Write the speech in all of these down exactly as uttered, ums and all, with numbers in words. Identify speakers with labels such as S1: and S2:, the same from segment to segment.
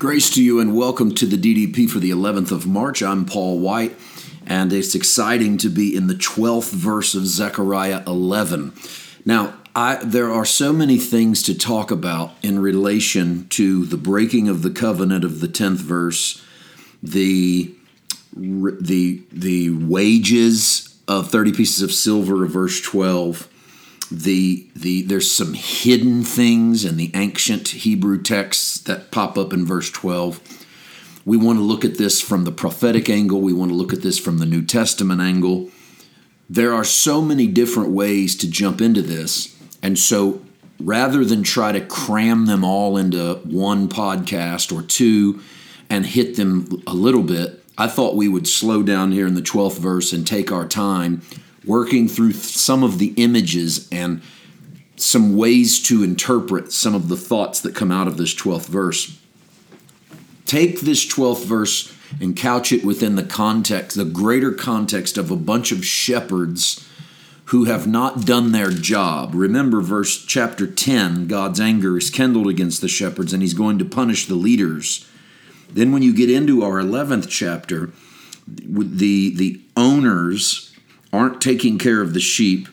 S1: Grace to you and welcome to the D D P for the eleventh of March. I'm Paul White, and it's exciting to be in the twelfth verse of Zechariah eleven. Now, I, there are so many things to talk about in relation to the breaking of the covenant of the tenth verse, the, the, the wages of thirty pieces of silver of verse twelve, The the there's some hidden things in the ancient Hebrew texts that pop up in verse twelve. We want to look at this from the prophetic angle. We want to look at this from the New Testament angle. There are so many different ways to jump into this. And so rather than try to cram them all into one podcast or two and hit them a little bit, I thought we would slow down here in the twelfth verse and take our time working through some of the images and some ways to interpret some of the thoughts that come out of this twelfth verse. Take this twelfth verse and couch it within the context, the greater context of a bunch of shepherds who have not done their job. Remember verse chapter ten, God's anger is kindled against the shepherds and he's going to punish the leaders. Then when you get into our eleventh chapter, the, the owners aren't taking care of the sheep,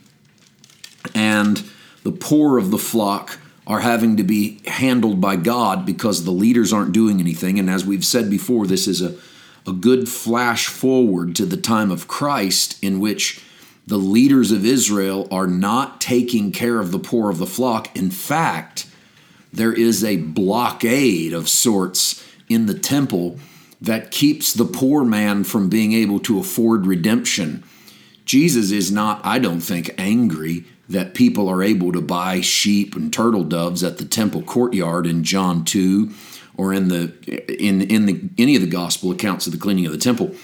S1: and the poor of the flock are having to be handled by God because the leaders aren't doing anything. And as we've said before, this is a, a good flash forward to the time of Christ in which the leaders of Israel are not taking care of the poor of the flock. In fact, there is a blockade of sorts in the temple that keeps the poor man from being able to afford redemption. Jesus is not, I don't think, angry that people are able to buy sheep and turtle doves at the temple courtyard in John two or in the in in the any of the gospel accounts of the cleaning of the temple.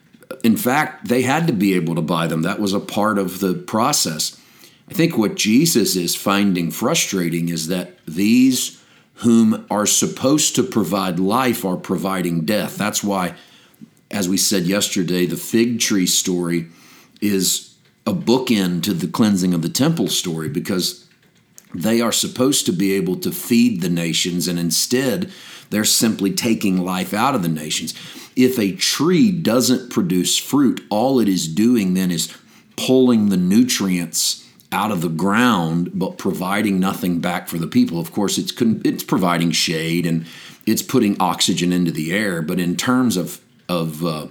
S1: In fact, they had to be able to buy them. That was a part of the process. I think what Jesus is finding frustrating is that these whom are supposed to provide life are providing death. That's why, as we said yesterday, the fig tree story is a bookend to the cleansing of the temple story, because they are supposed to be able to feed the nations, and instead they're simply taking life out of the nations. If a tree doesn't produce fruit, all it is doing then is pulling the nutrients out of the ground, but providing nothing back for the people. Of course, it's it's providing shade and it's putting oxygen into the air, but in terms of, of uh,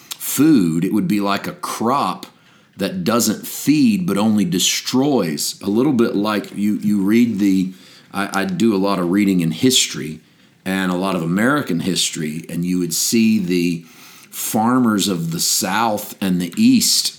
S1: food, it would be like a crop that doesn't feed but only destroys. A little bit like you you read the, I, I do a lot of reading in history and a lot of American history, and you would see the farmers of the South and the East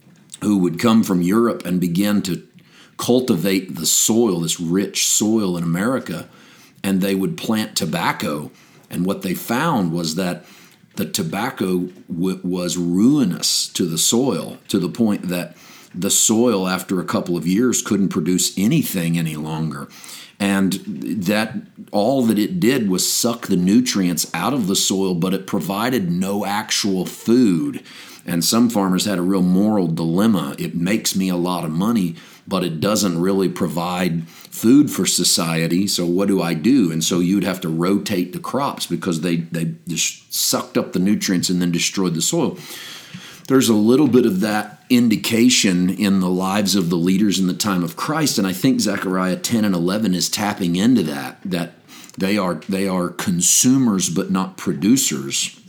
S1: who would come from Europe and begin to cultivate the soil, this rich soil in America, and they would plant tobacco. And what they found was that the tobacco w- was ruinous to the soil, to the point that the soil, after a couple of years, couldn't produce anything any longer. And that all that it did was suck the nutrients out of the soil, but it provided no actual food. And some farmers had a real moral dilemma. It makes me a lot of money, but it doesn't really provide food for society, so what do I do? And so you'd have to rotate the crops because they, they just sucked up the nutrients and then destroyed the soil. There's a little bit of that indication in the lives of the leaders in the time of Christ, and I think Zechariah ten and eleven is tapping into that, that they are, they are consumers but not producers.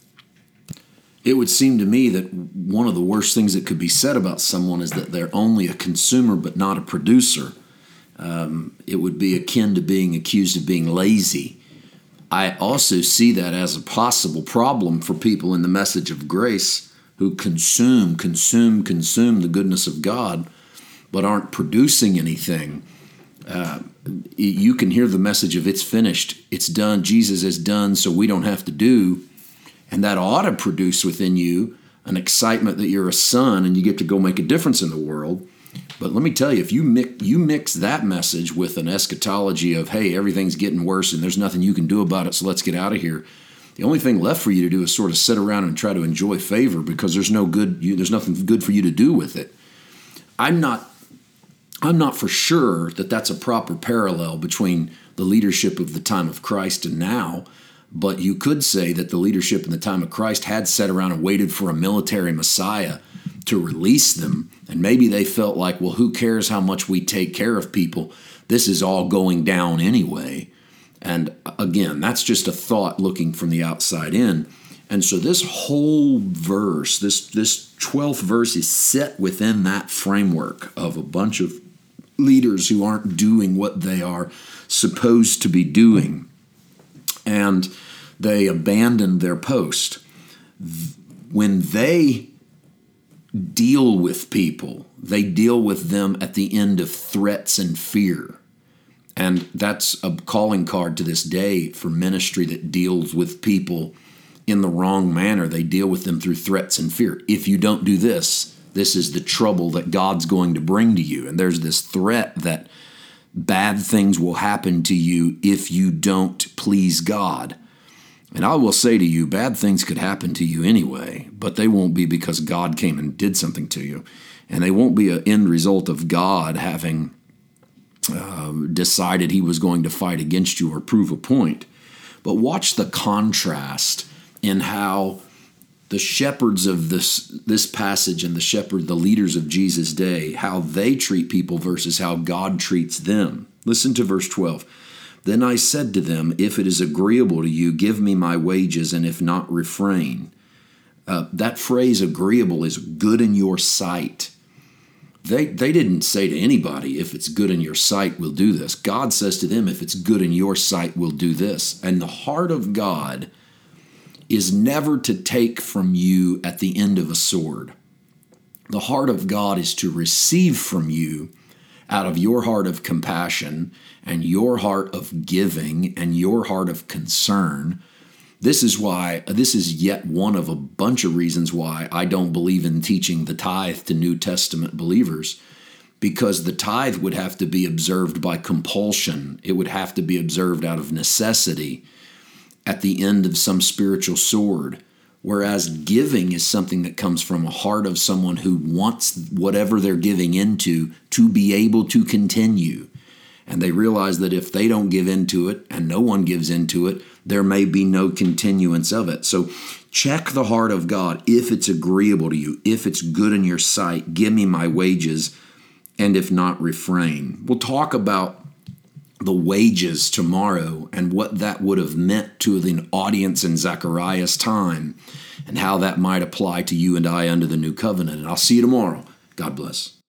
S1: It would seem to me that one of the worst things that could be said about someone is that they're only a consumer but not a producer. Um, it would be akin to being accused of being lazy. I also see that as a possible problem for people in the message of grace who consume, consume, consume the goodness of God, but aren't producing anything. Uh, you can hear the message of it's finished, it's done, Jesus is done, so we don't have to do. And that ought to produce within you an excitement that you're a son and you get to go make a difference in the world. But let me tell you, if you mix, you mix that message with an eschatology of, hey, everything's getting worse and there's nothing you can do about it, so let's get out of here, the only thing left for you to do is sort of sit around and try to enjoy favor, because there's no good, you, there's nothing good for you to do with it. I'm not, I'm not for sure that that's a proper parallel between the leadership of the time of Christ and now. But you could say that the leadership in the time of Christ had sat around and waited for a military Messiah to release them. And maybe they felt like, well, who cares how much we take care of people? This is all going down anyway. And again, that's just a thought looking from the outside in. And so this whole verse, this, this twelfth verse is set within that framework of a bunch of leaders who aren't doing what they are supposed to be doing. And they abandoned their post. When they deal with people, they deal with them at the end of threats and fear. And that's a calling card to this day for ministry that deals with people in the wrong manner. They deal with them through threats and fear. If you don't do this, this is the trouble that God's going to bring to you. And there's this threat that bad things will happen to you if you don't please God. And I will say to you, bad things could happen to you anyway, but they won't be because God came and did something to you. And they won't be an end result of God having uh, decided he was going to fight against you or prove a point. But watch the contrast in how the shepherds of this this passage and the shepherd, the leaders of Jesus' day, how they treat people versus how God treats them. Listen to verse twelve. Then I said to them, if it is agreeable to you, give me my wages, and if not, refrain. Uh, that phrase, agreeable, is good in your sight. They, they didn't say to anybody, if it's good in your sight, we'll do this. God says to them, if it's good in your sight, we'll do this. And the heart of God is never to take from you at the end of a sword. The heart of God is to receive from you out of your heart of compassion and your heart of giving and your heart of concern. This is why, this is yet one of a bunch of reasons why I don't believe in teaching the tithe to New Testament believers, because the tithe would have to be observed by compulsion. It would have to be observed out of necessity at the end of some spiritual sword. Whereas giving is something that comes from a heart of someone who wants whatever they're giving into to be able to continue. And they realize that if they don't give into it and no one gives into it, there may be no continuance of it. So check the heart of God. If it's agreeable to you, if it's good in your sight, give me my wages, and if not, refrain. We'll talk about the wages tomorrow and what that would have meant to the audience in Zechariah's time and how that might apply to you and I under the new covenant. And I'll see you tomorrow. God bless.